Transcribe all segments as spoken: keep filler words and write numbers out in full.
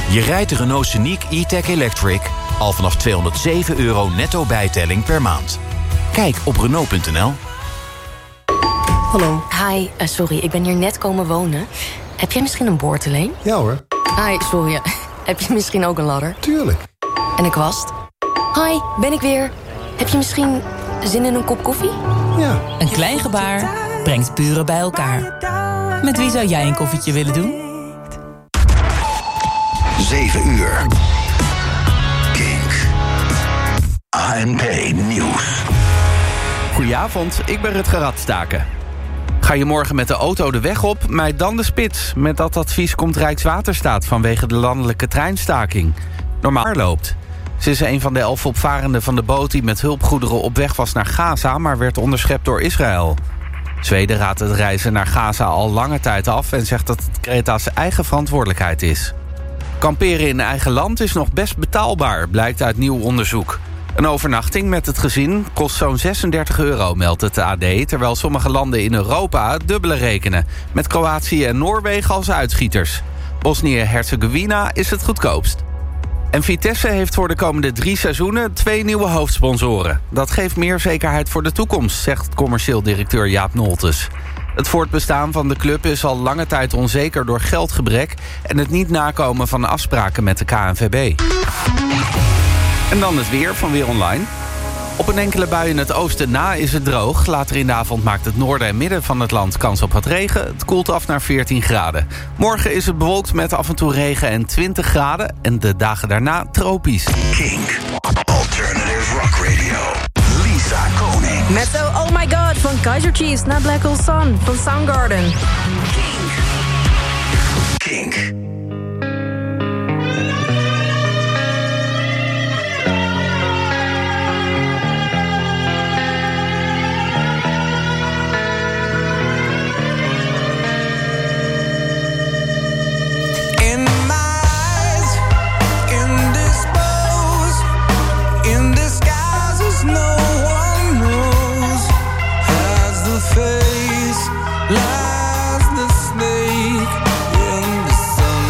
Je rijdt de Renault Scenic E-Tech Electric al vanaf tweehonderdzeven euro netto bijtelling per maand. Kijk op Renault punt n l. Hallo. Hi, uh, sorry, ik ben hier net komen wonen. Heb jij misschien een boorteleen? Ja hoor. Hi, sorry. Heb je misschien ook een ladder? Tuurlijk. En een kwast? Hi, ben ik weer. Heb je misschien zin in een kop koffie? Ja. Een klein gebaar brengt buren bij elkaar. Met wie zou jij een koffietje willen doen? zeven uur. Kink. A N P Nieuws. Goedenavond, ik ben Rutger Radstaken. Ga je morgen met de auto de weg op, mijd dan de spits. Met dat advies komt Rijkswaterstaat vanwege de landelijke treinstaking. Normaal loopt. Ze is een van de elf opvarenden van de boot die met hulpgoederen op weg was naar Gaza, maar werd onderschept door Israël. Zweden raadt het reizen naar Gaza al lange tijd af en zegt dat het Greta's eigen verantwoordelijkheid is. Kamperen in eigen land is nog best betaalbaar, blijkt uit nieuw onderzoek. Een overnachting met het gezin kost zo'n zesendertig euro, meldt het A D... terwijl sommige landen in Europa het dubbele rekenen, met Kroatië en Noorwegen als uitschieters. Bosnië-Herzegovina is het goedkoopst. En Vitesse heeft voor de komende drie seizoenen twee nieuwe hoofdsponsoren. Dat geeft meer zekerheid voor de toekomst, zegt commercieel directeur Jaap Noltes. Het voortbestaan van de club is al lange tijd onzeker door geldgebrek en het niet nakomen van afspraken met de K N V B. En dan het weer van Weer Online. Op een enkele bui in het oosten na is het droog. Later in de avond maakt het noorden en midden van het land kans op wat regen. Het koelt af naar veertien graden. Morgen is het bewolkt met af en toe regen en twintig graden. En de dagen daarna tropisch. Kink. Alternative Rock Radio. Lisa Koning. Met zo Oh My God van Kaiser Chiefs naar Black Hole Sun van Soundgarden. Kink. Kink. Face lies the snake in the sun.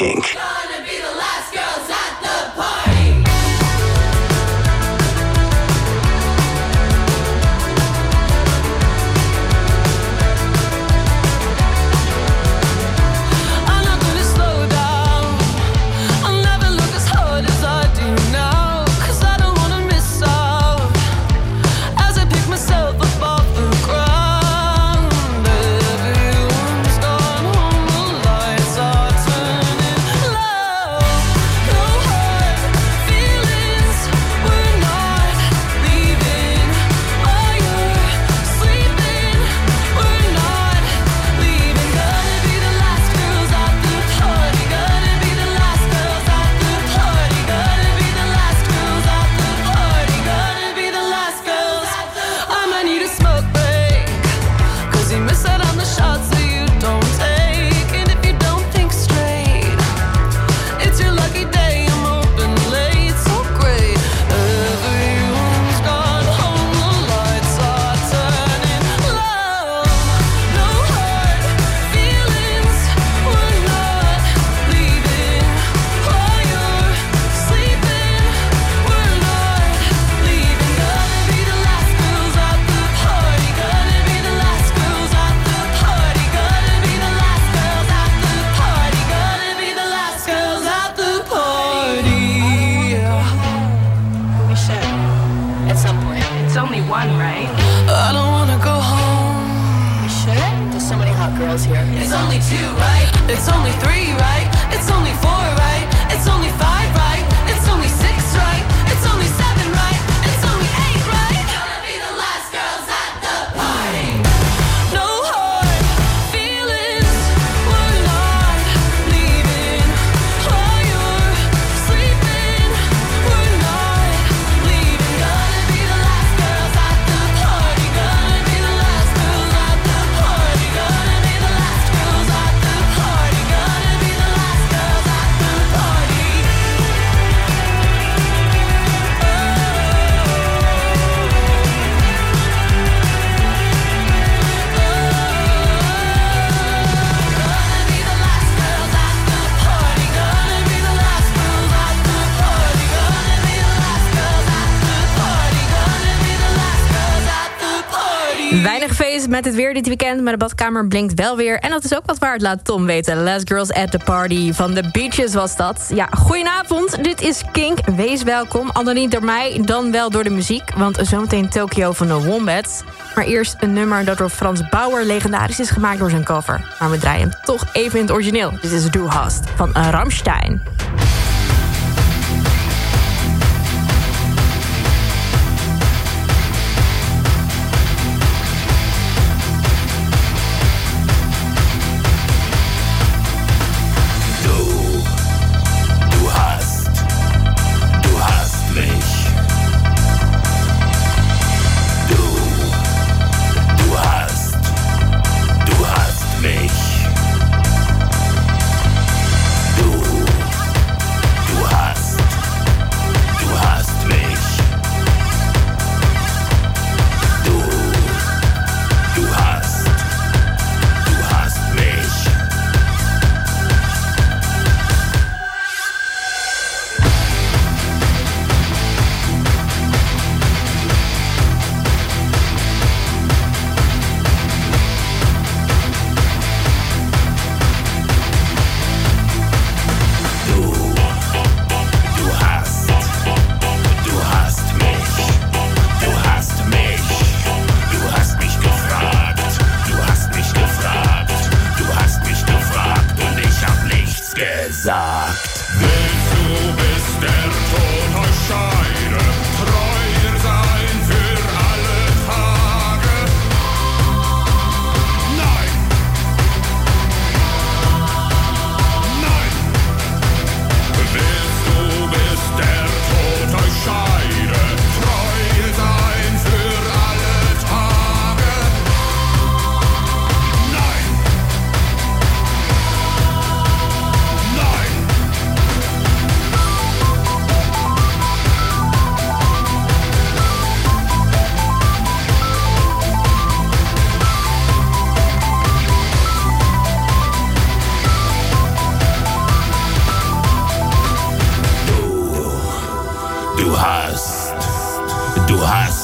Kink. Weinig feest met het weer dit weekend, maar de badkamer blinkt wel weer. En dat is ook wat waard, laat Tom weten. Last Girls at the Party van The Beaches was dat. Ja, goedenavond, dit is Kink. Wees welkom, al dan niet door mij, dan wel door de muziek. Want zometeen Tokyo van de Wombats. Maar eerst een nummer dat door Frans Bauer legendarisch is gemaakt door zijn cover. Maar we draaien hem toch even in het origineel. Dit is Du Hast van Rammstein.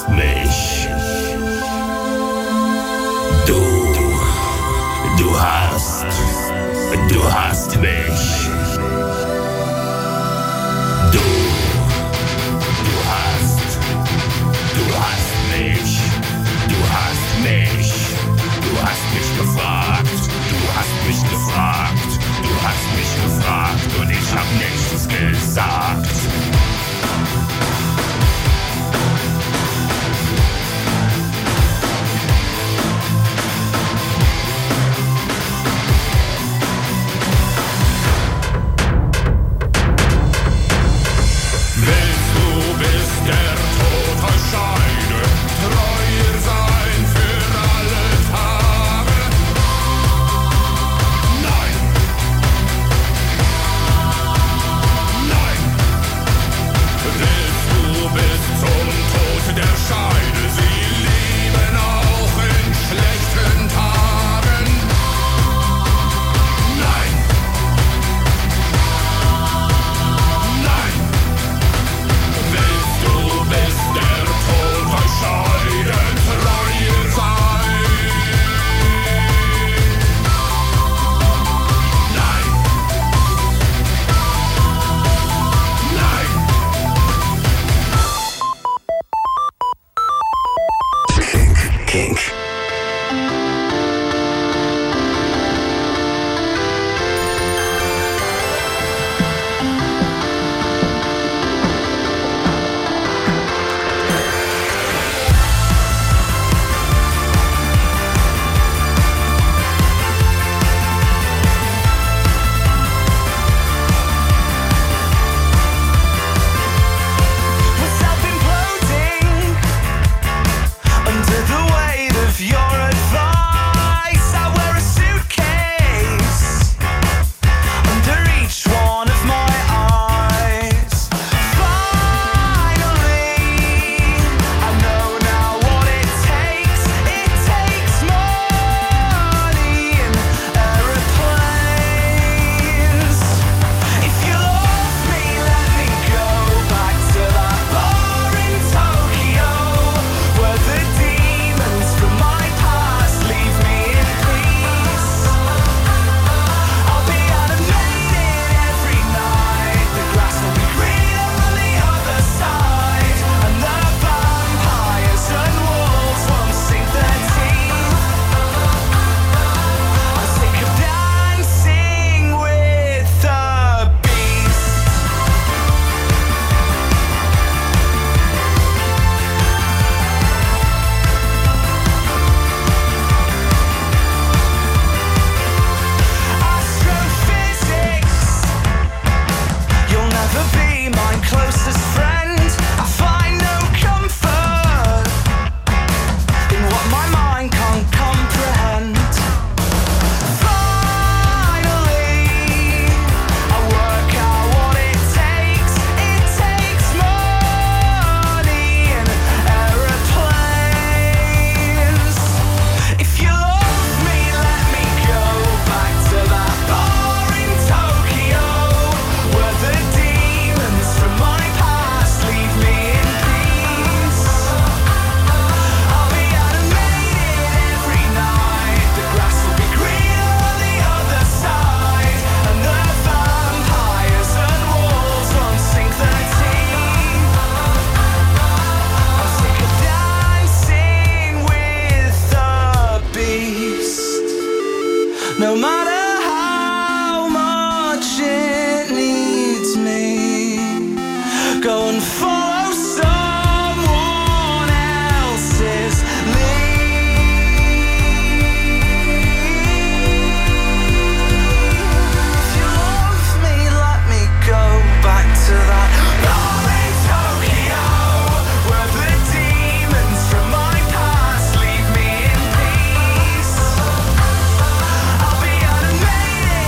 mich. Du, du hast, du hast mich. Du, du hast, du hast mich. Du hast mich. Du hast mich gefragt. Du hast mich gefragt. Du hast mich gefragt und ich hab nichts gesagt.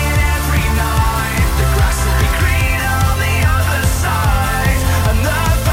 Green on the other side, and the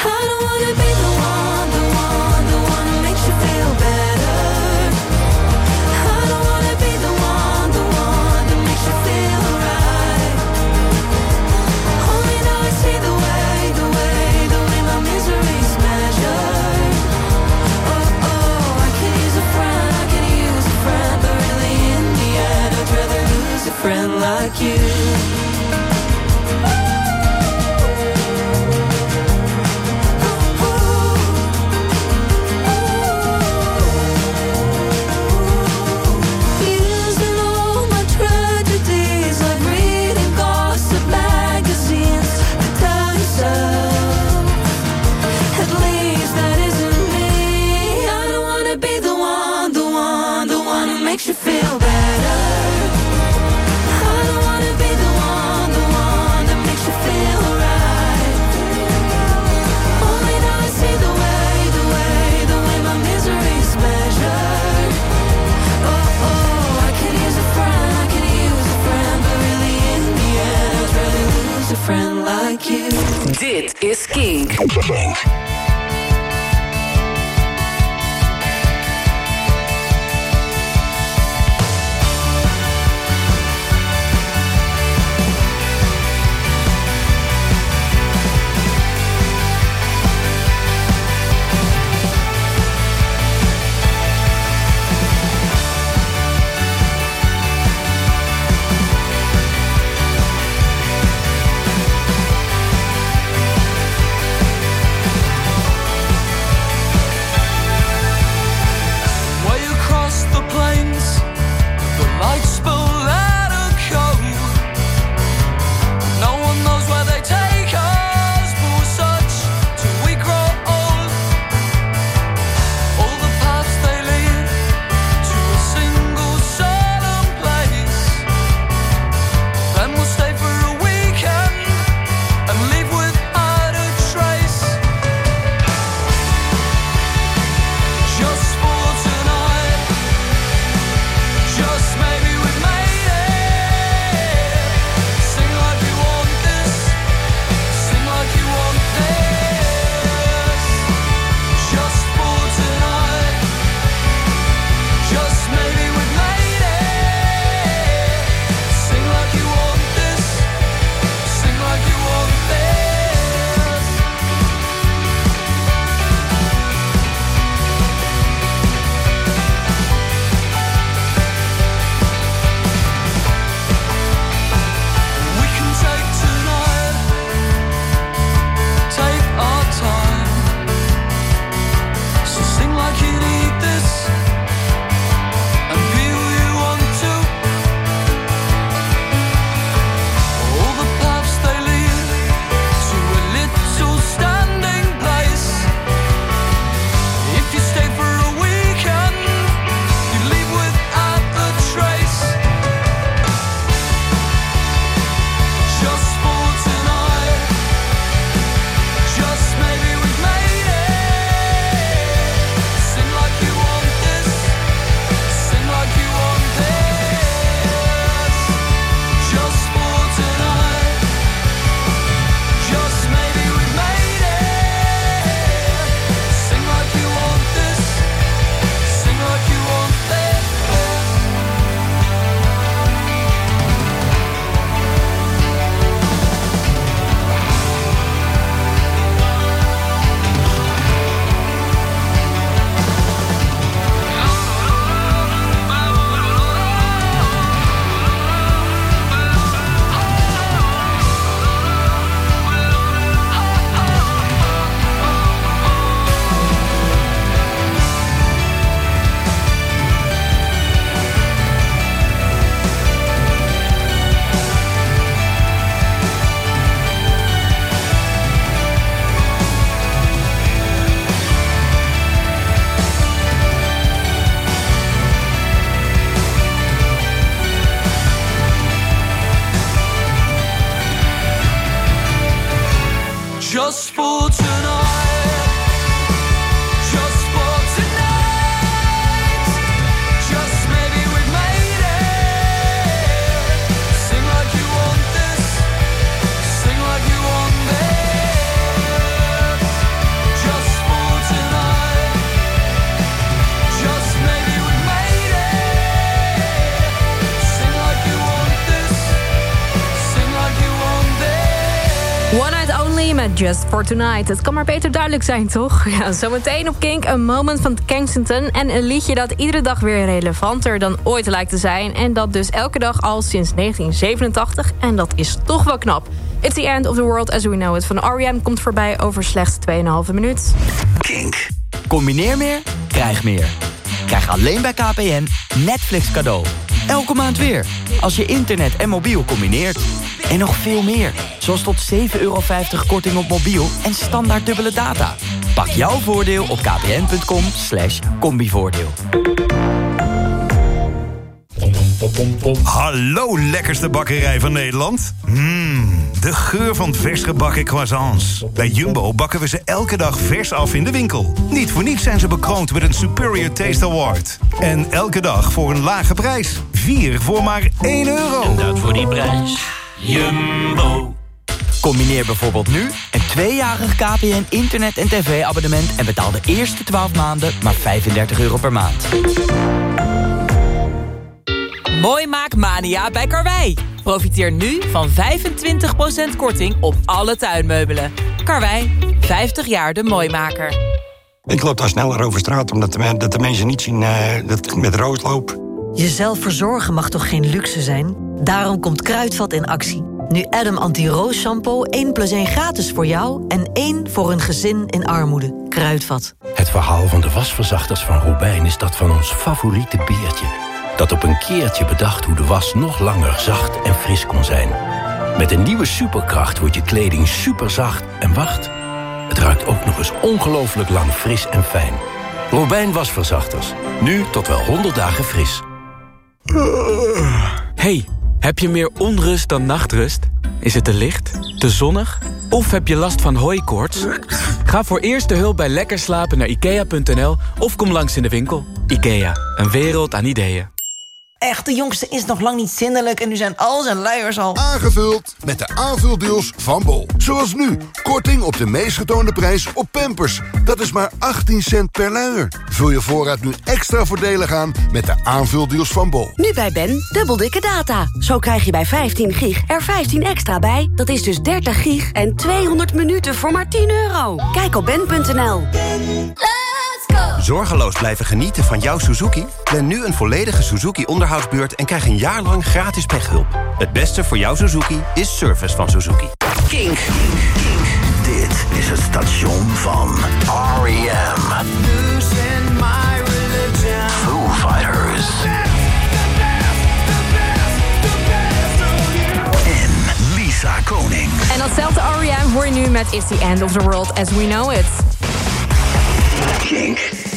don't wanna be the one, the one, the one who makes you feel better. I don't wanna be the one, the one that makes you feel right. Only now I see the way, the way, the way my misery's measured. Oh, oh, I could use a friend, I could use a friend, but really in the end I'd rather lose a friend like you. Makes you feel better. I don't wanna be the one, the one that makes you feel right. Only now I see the way, the way, the way my misery's measured. Oh, oh, I could use a friend, I could use a friend, but really in the end I'd rather lose a friend like you. Dit is Kink. Kink. met Just for Tonight. Het kan maar beter duidelijk zijn, toch? Ja, zometeen op Kink een moment van Kensington... en een liedje dat iedere dag weer relevanter dan ooit lijkt te zijn... en dat dus elke dag al sinds negentien zevenentachtig... en dat is toch wel knap. It's the end of the world as we know it van R E M... komt voorbij over slechts twee komma vijf minuut. Kink. Combineer meer, krijg meer. Krijg alleen bij K P N Netflix cadeau. Elke maand weer, als je internet en mobiel combineert. En nog veel meer, zoals tot zeven euro vijftig korting op mobiel en standaard dubbele data. Pak jouw voordeel op kpn.com slash combivoordeel. Hallo lekkerste bakkerij van Nederland. Mmm, de geur van vers gebakken croissants. Bij Jumbo bakken we ze elke dag vers af in de winkel. Niet voor niets zijn ze bekroond met een Superior Taste Award. En elke dag voor een lage prijs. Vier voor maar één euro. En dat voor die prijs. Jumbo. Combineer bijvoorbeeld nu een tweejarig K P N internet- en tv-abonnement... en betaal de eerste twaalf maanden maar vijfendertig euro per maand. Mooi maak mania bij Karwei. Profiteer nu van vijfentwintig procent korting op alle tuinmeubelen. Karwei, vijftig jaar de mooimaker. Ik loop daar sneller over straat omdat de, dat de mensen niet zien uh, dat ik met roos loop. Jezelf verzorgen mag toch geen luxe zijn? Daarom komt Kruidvat in actie. Nu Adam Anti-Roos Shampoo één plus één gratis voor jou... en één voor een gezin in armoede. Kruidvat. Het verhaal van de wasverzachters van Robijn is dat van ons favoriete beertje. Dat op een keertje bedacht hoe de was nog langer zacht en fris kon zijn. Met een nieuwe superkracht wordt je kleding superzacht en wacht. Het ruikt ook nog eens ongelooflijk lang fris en fijn. Robijn wasverzachters. Nu tot wel honderd dagen fris. Hey, heb je meer onrust dan nachtrust? Is het te licht, te zonnig of heb je last van hooikoorts? Ga voor eerste hulp bij Lekker Slapen naar ikea punt n l of kom langs in de winkel. Ikea, een wereld aan ideeën. Echt, de jongste is nog lang niet zindelijk en nu zijn al zijn luiers al... Aangevuld met de aanvuldeals van Bol. Zoals nu, korting op de meest getoonde prijs op Pampers. Dat is maar achttien cent per luier. Vul je voorraad nu extra voordelig aan met de aanvuldeals van Bol. Nu bij Ben, dubbel dikke data. Zo krijg je bij vijftien gig er vijftien extra bij. Dat is dus dertig gig en tweehonderd minuten voor maar tien euro. Kijk op ben punt n l. Zorgeloos blijven genieten van jouw Suzuki? Plan nu een volledige Suzuki-onderhoudsbeurt... en krijg een jaar lang gratis pechhulp. Het beste voor jouw Suzuki is service van Suzuki. Kink. Dit is het station van R E M. Foo Fighters. En Lisa Koning. En datzelfde R E M hoor je nu met It's the End of the World as we know it. Kink.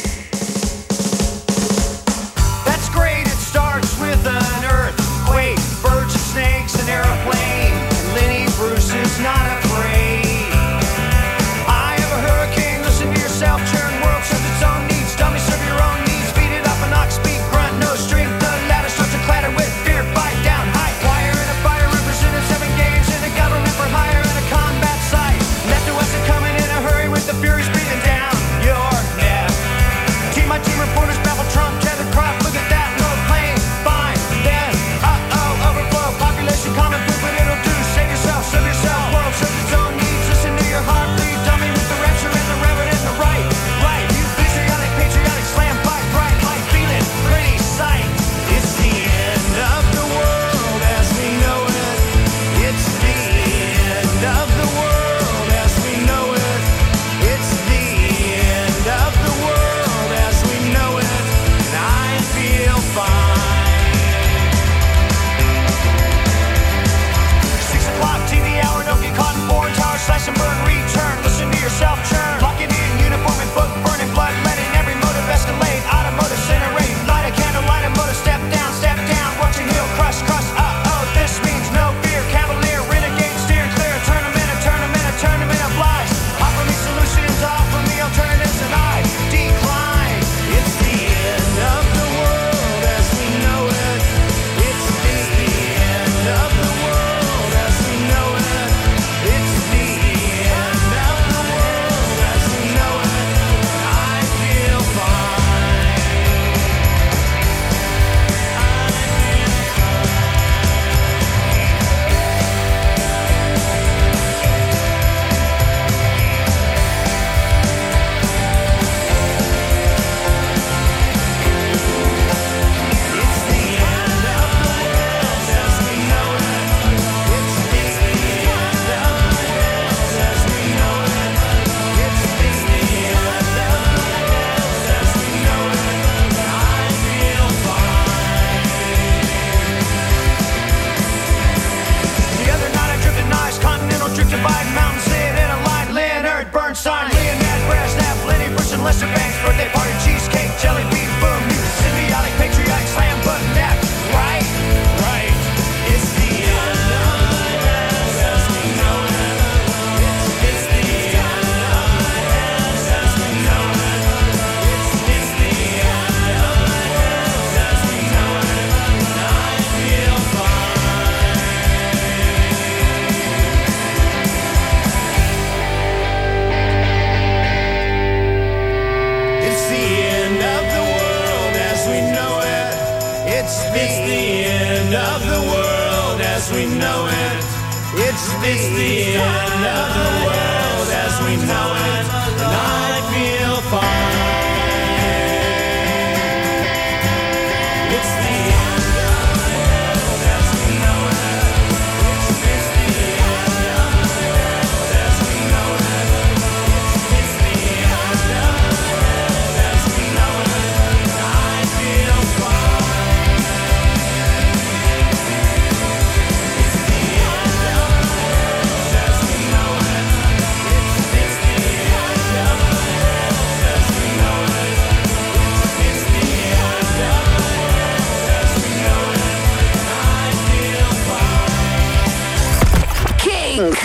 That's great, it starts with an earthquake, birds and snakes, an airplane. Lenny Bruce is not afraid. I have a hurricane, listen to yourself, churn world serves its own needs. Dummy serve your own needs, beat it up an ox, speak, grunt, no strength. The ladder starts to clatter with fear, fight down, high wire and a fire represented seven games in a government for hire and a combat site. Left to us and coming in a hurry with the furies breathing down your neck. Lester Bangs' birthday party, cheesecake, jelly bean, boom, you symbiotic, patriotic, slam button, that right, right. It's the end of the world as we know it. It's, it's the end of the world as we know it. It's, it's the end of the world as we know it. I feel fine. It's the end of the world as we know it. It's, it's the end of the world as we know it. It's, it's the end of the world as we know it. And I feel fine. It's the end of the world as we know it. It's, it's the end of the world as we know it. It's, it's the end of the world as we know it. And I feel fine. It's the end of the world as we know it. It's, it's the end of the world as we know it. It's, it's the end of the world as we know it. And I feel fine. Kink.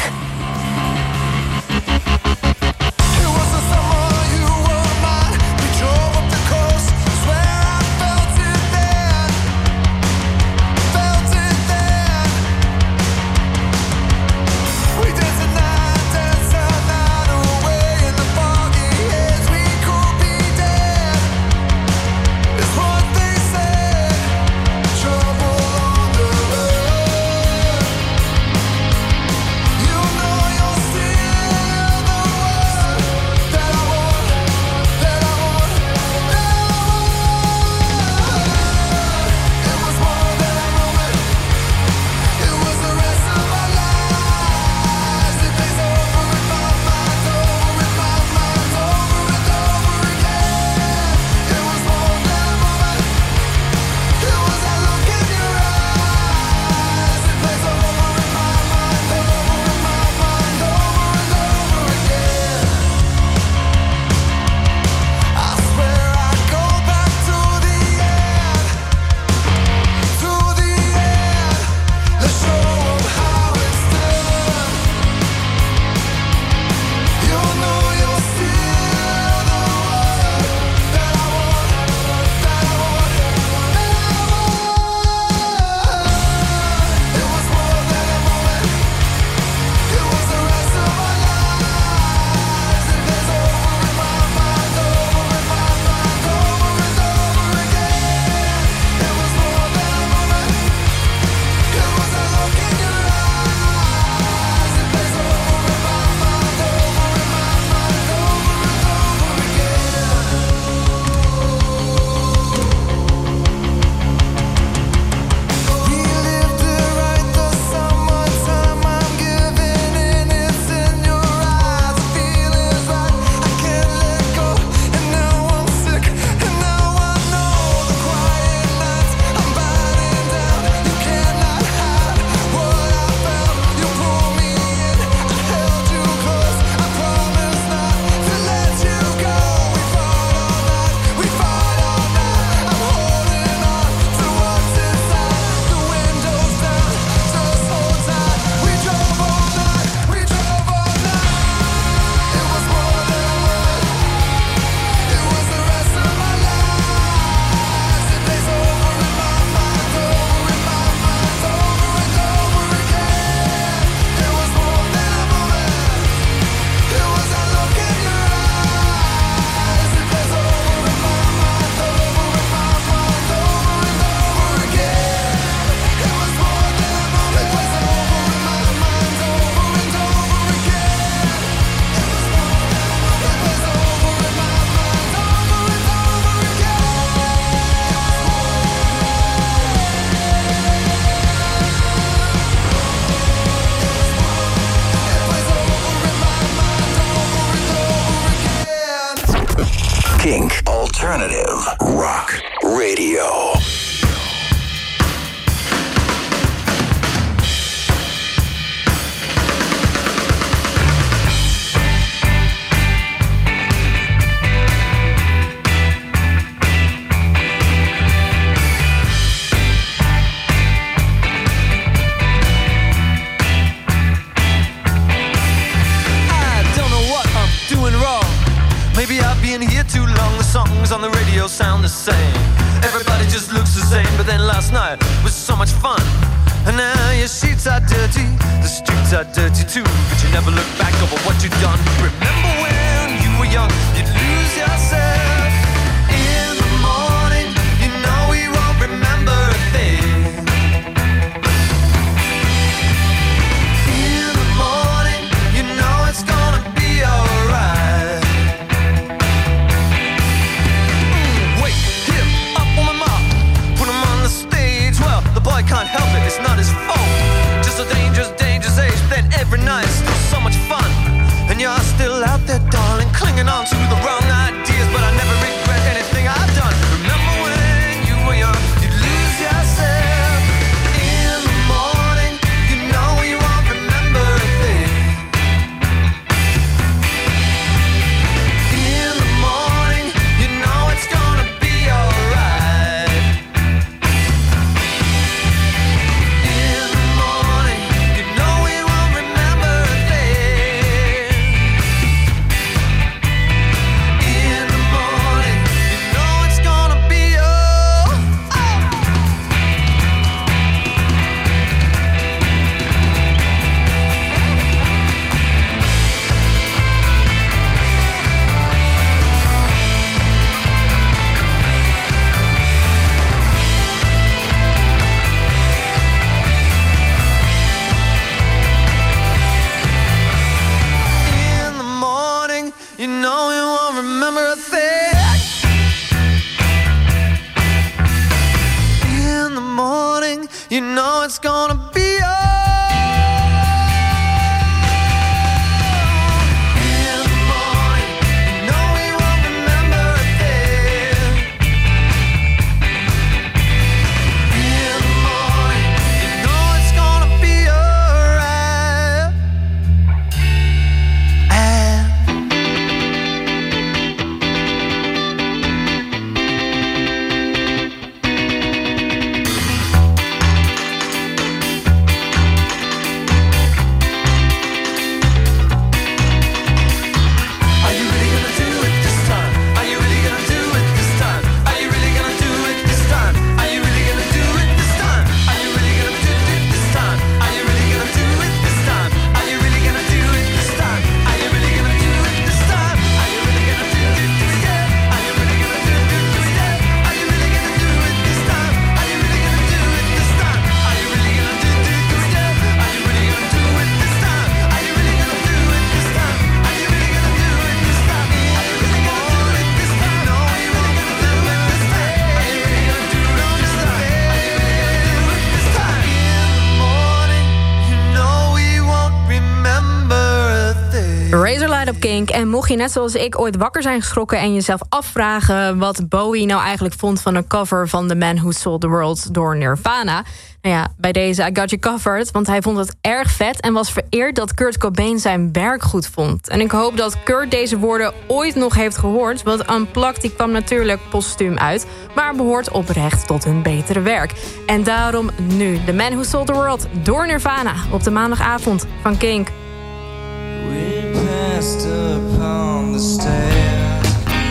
Kink Alternative Rock Radio. Maybe I've been here too long. The songs on the radio sound the same. Everybody just looks the same. But then last night was so much fun. And now your sheets are dirty, the streets are dirty too. But you never look back over what you've done. Remember when you were young, you'd lose yourself. In the morning, you know we won't remember a thing. In the morning, you know it's gonna be alright. Mm, wait, hit him up on my mark, put him on the stage. Well, the boy can't help it, it's not his fault. Just a dangerous, dangerous age. Then every night it's still so much fun. And you're still out there, darling, clinging on to the wrong ideas. But I never regret anything I've done. Remember when you were young, you'd lose yourself. In the morning, you know you won't remember a thing. In the morning, you know it's gonna be alright. In the morning, you know we won't remember a thing. In the morning, you know it's gonna be oh, in the morning, you know we won't remember a thing. In the morning, you know it's gonna be oh. In the morning, you know we won't remember a thing. In the morning, you know it's gonna be alright. Are you really gonna do it this time? Are you really gonna do it this time? Are you really gonna do it this time? Are you really gonna do it this time? Are you really gonna do it this time? Are you really gonna do it this time? Are you really gonna do it this time? Are you really gonna do it this time? Are you really gonna do it this time? Are you really gonna do it this time? Are you really gonna do it this time? Are you really gonna do it this time? Are you really gonna do it this time? Are you really gonna do it this time? Are you really gonna do it this time? Are you really gonna do it this time? Are you really gonna do it this time? No, are you really gonna do it this time? Are you really gonna do it this time? Are you really gonna do it this time? In the morning, you know we won't remember a thing. Razorlight op Kink. En mocht je net zoals ik ooit wakker zijn geschrokken en jezelf afvragen wat Bowie nou eigenlijk vond van een cover van The Man Who Sold the World door Nirvana. Nou ja, bij deze I Got You Covered, want hij vond het erg vet en was vereerd dat Kurt Cobain zijn werk goed vond. En ik hoop dat Kurt deze woorden ooit nog heeft gehoord, want Unplugged die kwam natuurlijk postuum uit, maar behoort oprecht tot hun betere werk. En daarom nu The Man Who Sold the World door Nirvana op de maandagavond van Kink. We passed upon the stair.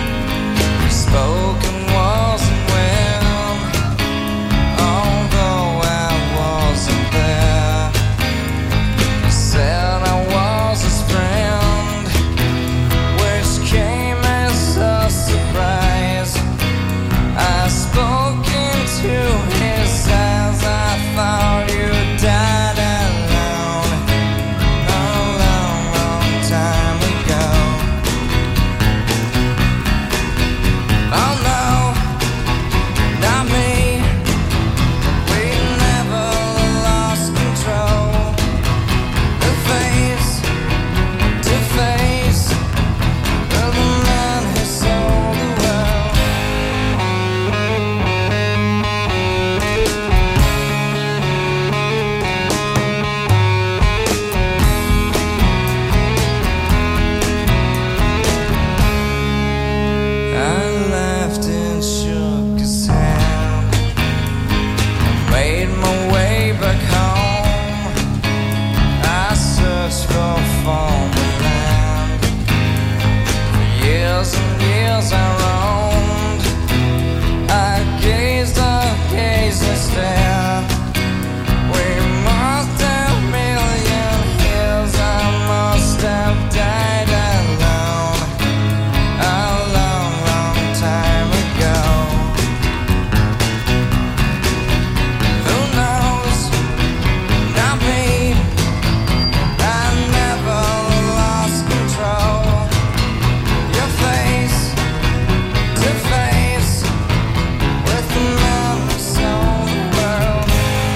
Spoken wasn't well, although I wasn't there. Said I was his friend, which came as a surprise. I spoke into his eyes. I thought you died alone, a long, long time ago. years and years I roamed. I gazed, I gazed and stared. We must have a million years. I must have died alone a long, long time ago. Who knows? Not me. I never lost control. Your face to face with the man who sold the world.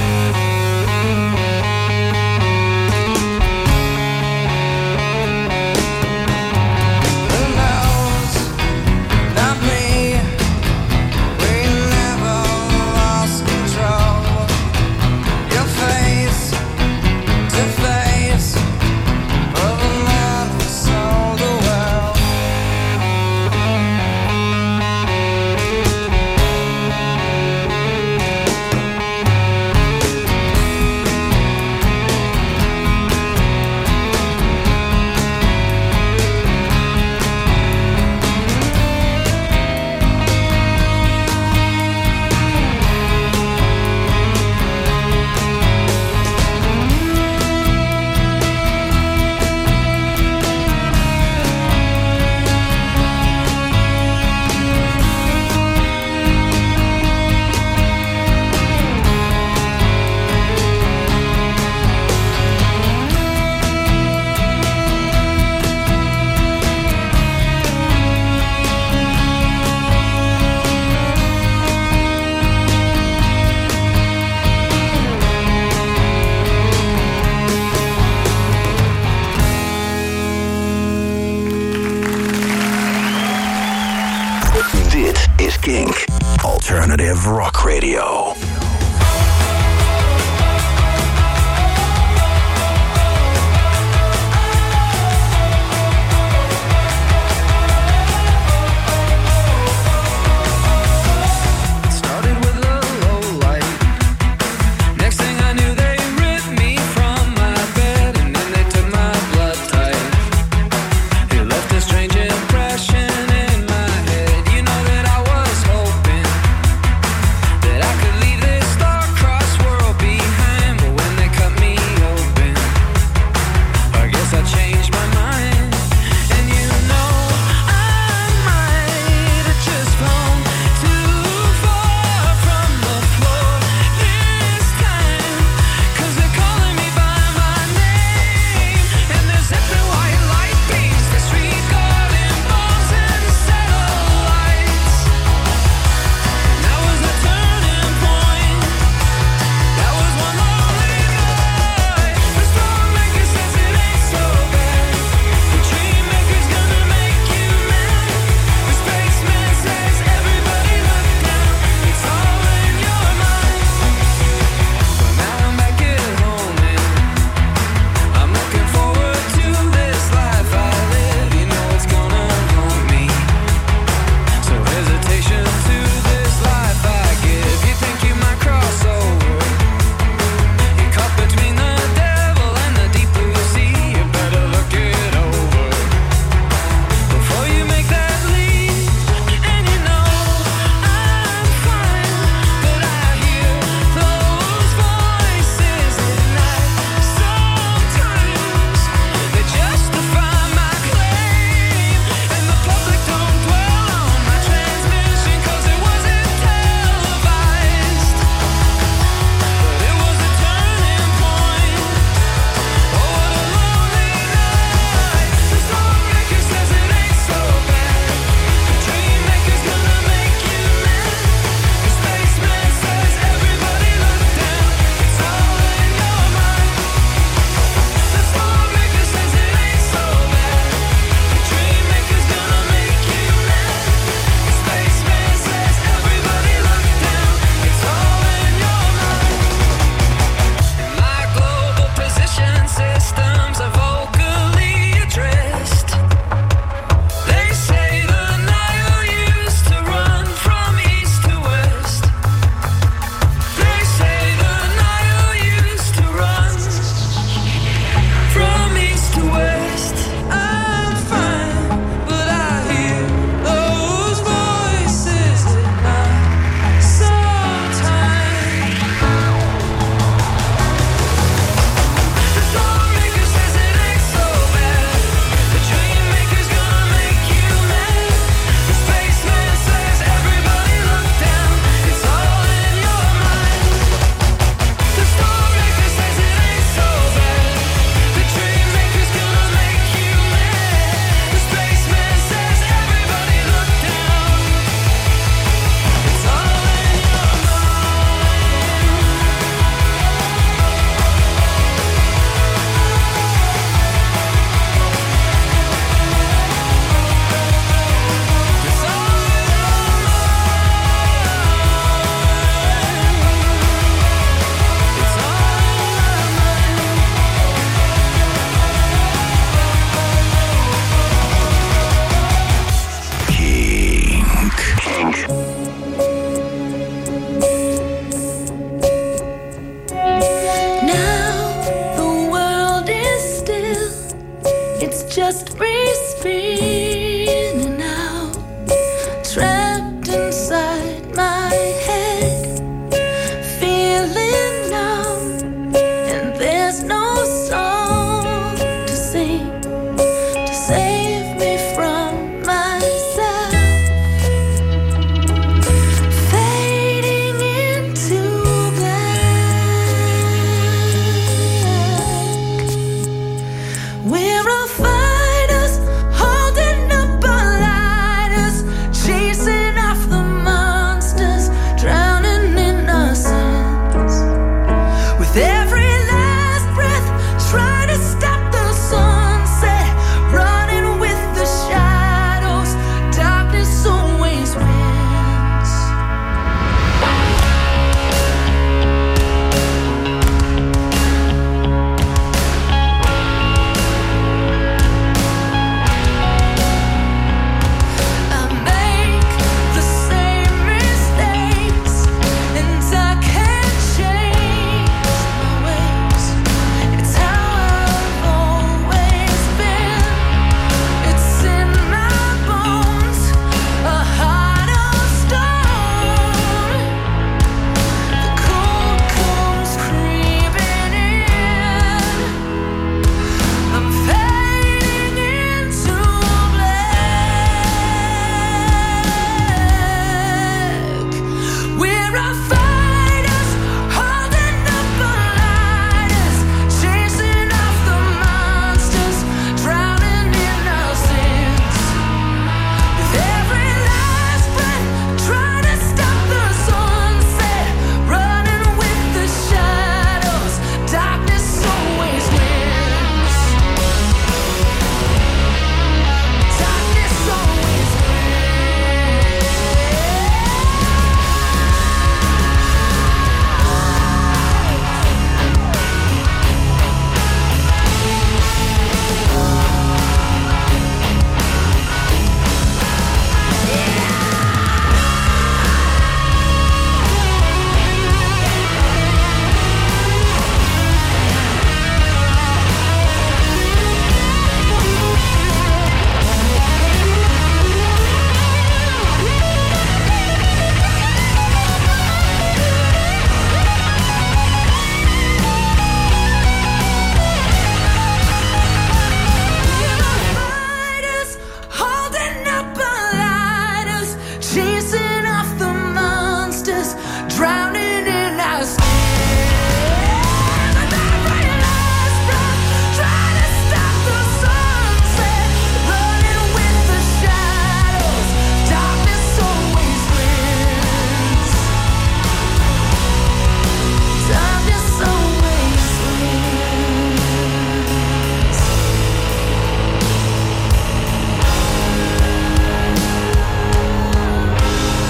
Who knows? Not me. We never lost control. Your face to face with the man who sold the world. Dit is Kink. Alternative Rock Radio. Started with a low light. Next thing I knew, they ripped me from my bed, and then they took my blood type. It left a strange impression in my head. You know that I was hoping that I could leave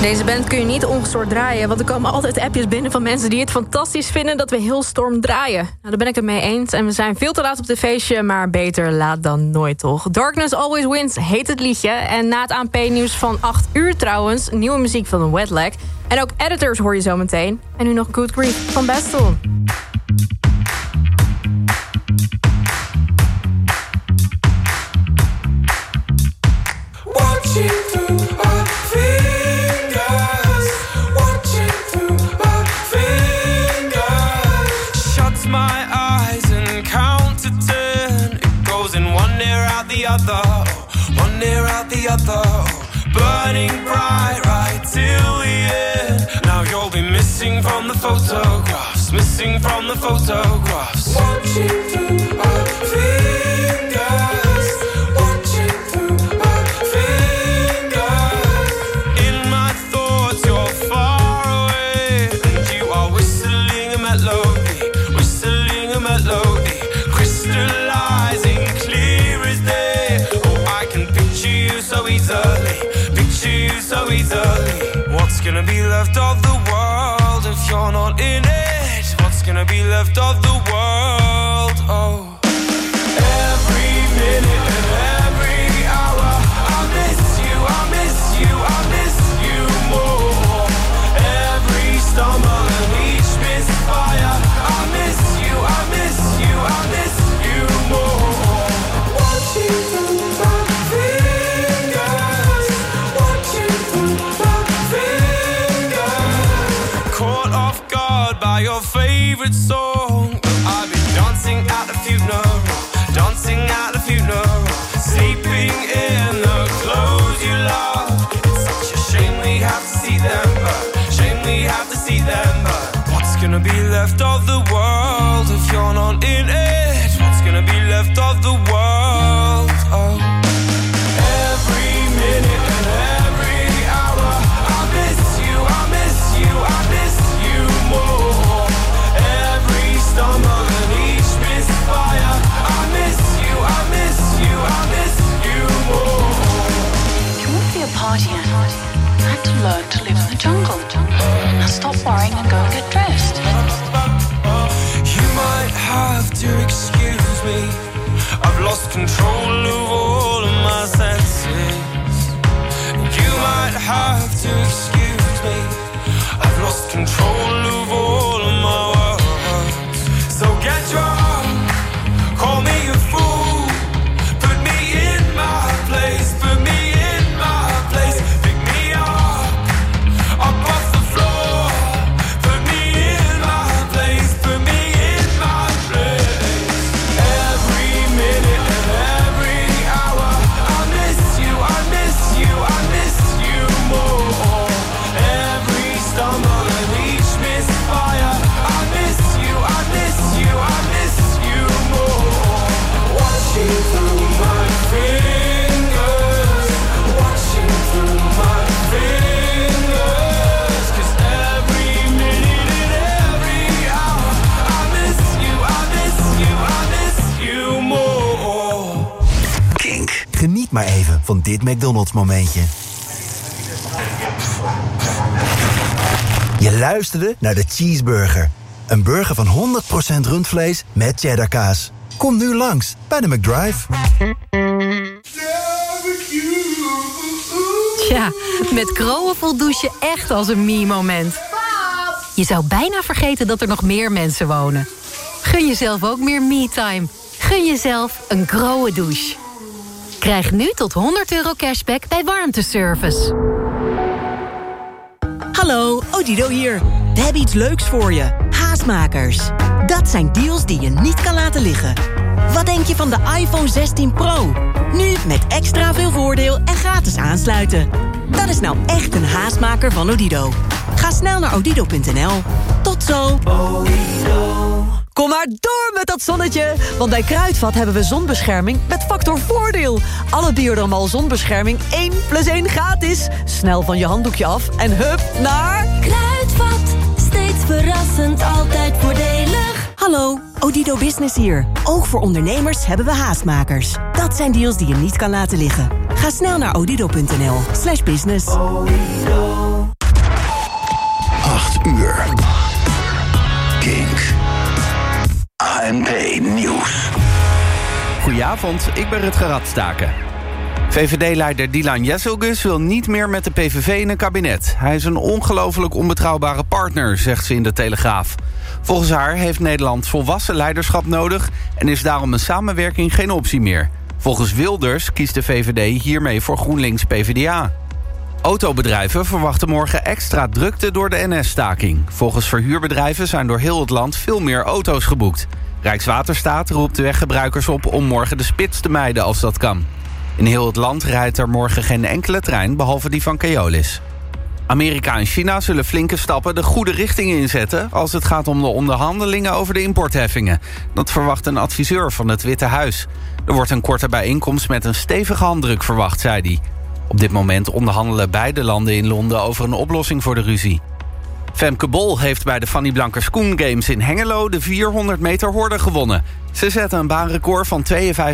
Deze band kun je niet ongestoord draaien, want er komen altijd appjes binnen van mensen die het fantastisch vinden dat we heel storm draaien. Nou, daar ben ik het mee eens en we zijn veel te laat op de feestje, maar beter laat dan nooit, toch? Darkness Always Wins heet het liedje en na het A N P-nieuws van acht uur trouwens, nieuwe muziek van Wet Leg. En ook Editors hoor je zo meteen. En nu nog Good Grief van Bastel. Watching through our fingers, watching through our fingers. Shuts my eyes and count to ten. It goes in one ear out the other, one ear out the other. Burning bright right till the end. Now you'll be missing from the photographs, missing from the photographs. Watching through our fingers. So easily. What's gonna be left of the world if you're not in it? What's gonna be left of the world? Oh, every minute and every hour, I miss you, I miss you, I miss you more. Every stumble and each misfire, I miss you, I miss you, I miss you more. Watching through my fingers, watching through my fingers. Caught off guard by your favorite song. I've been dancing at the funeral, dancing at the funeral, sleeping in the clothes you love. It's such a shame we have to see them, but shame we have to see them, but what's gonna be left of the world if you're not in it? What's gonna be left of the world? Oh, every minute and every hour, I miss you, I miss you, I miss you more. Every stumble and each misfire, I miss you, I miss you, I miss you more. You won't be a party animal. I had to learn to live in the jungle. Now stop worrying and go and get dressed. You might have to excuse me. I've lost control of all of my senses. You might have to excuse me. I've lost control of all of my words. So get drunk, call me a fool, put me in my place, put me in my place, pick me up, up off the floor, put me in my place, put me in my place. Every minute and every hour, I miss you, I miss you, I miss you more. Every stumble and each misfire, I miss you, I miss you, I miss you more. Watching through my fingers, watching through my fingers, 'cause every minute and every hour, I miss you, I miss you, I miss you more. Kink. Geniet maar even van dit McDonald's momentje. Je luisterde naar de Cheeseburger. Een burger van honderd procent rundvlees met cheddarkaas. Kom nu langs bij de McDrive. Tja, met Kroon voelt douchen echt als een me-moment. Je zou bijna vergeten dat er nog meer mensen wonen. Gun jezelf ook meer me-time. Gun jezelf een Kroon douche. Krijg nu tot honderd euro cashback bij warmteservice. Hallo, Odido hier. We hebben iets leuks voor je. Haastmakers. Dat zijn deals die je niet kan laten liggen. Wat denk je van de iPhone zestien Pro? Nu met extra veel voordeel en gratis aansluiten. Dat is nou echt een haastmaker van Odido. Ga snel naar odido punt n l. Tot zo. Kom maar door met dat zonnetje. Want bij Kruidvat hebben we zonbescherming met factor voordeel. Alle Biodermal zonbescherming één plus één gratis. Snel van je handdoekje af en hup naar... Kruidvat, steeds verrassend, altijd voordelig. Hallo, Odido Business hier. Ook voor ondernemers hebben we haastmakers. Dat zijn deals die je niet kan laten liggen. Ga Ga snel naar odido.nl slash business. acht uur. Kink. A N P Nieuws. Goedenavond, ik ben Rutger Radstaken. V V D-leider Dylan Jesselgus wil niet meer met de P V V in een kabinet. Hij is een ongelooflijk onbetrouwbare partner, zegt ze in de Telegraaf. Volgens haar heeft Nederland volwassen leiderschap nodig en is daarom een samenwerking geen optie meer. Volgens Wilders kiest de V V D hiermee voor GroenLinks P V D A. Autobedrijven verwachten morgen extra drukte door de N S-staking. Volgens verhuurbedrijven zijn door heel het land veel meer auto's geboekt. Rijkswaterstaat roept de weggebruikers op om morgen de spits te mijden als dat kan. In heel het land rijdt er morgen geen enkele trein, behalve die van Keolis. Amerika en China zullen flinke stappen de goede richting inzetten als het gaat om de onderhandelingen over de importheffingen. Dat verwacht een adviseur van het Witte Huis. Er wordt een korte bijeenkomst met een stevige handdruk verwacht, zei hij. Op dit moment onderhandelen beide landen in Londen over een oplossing voor de ruzie. Femke Bol heeft bij de Fanny Blankers-Koen Games in Hengelo de vierhonderd meter horde gewonnen. Ze zette een baanrecord van tweeënvijftig